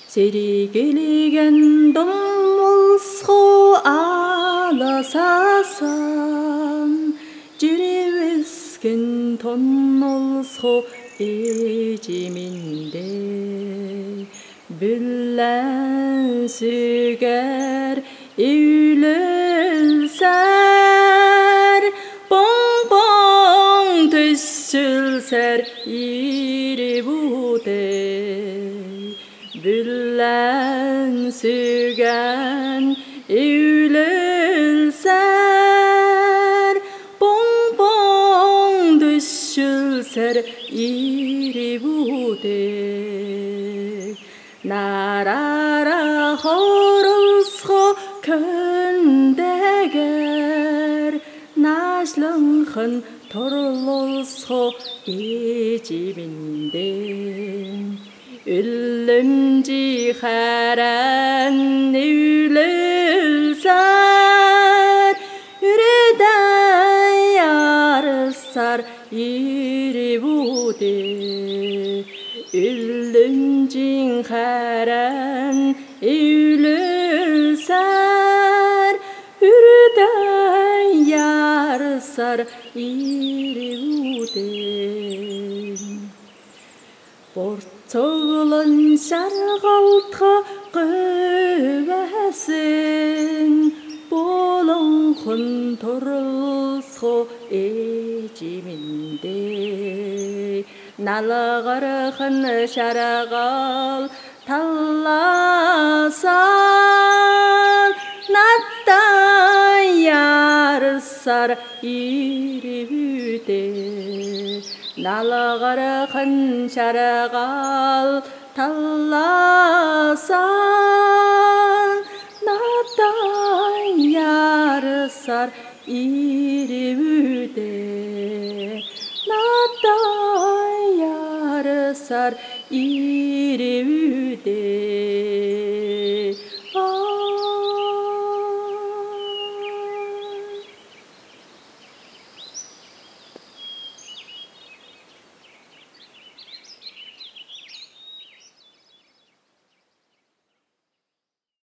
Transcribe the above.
Сэргийлген домолсхо аласасан жиребескен тонолсхо эжиминде бүллән сүгәр эүлелсәр бong төссүлсәр ири буде бүллән сүгән эүлелсәр bong төссүлсәр ири буде нарара хоролсхо көндегер нашлынхын торлолсхо ежибинде үллімжи харан үлілсар үредай арысар ири буде үллімжин харан үлілсар үредай арысар ири буде Borçoğlan şargaltqa qövəsin Bolonxun torulsxo ejiminde Nalğarxın şargal tallasan Nattan yarısar iri büde Nalğarxın şargal tallasan Nattan yarısar iri büde Nattan yarısar iri büde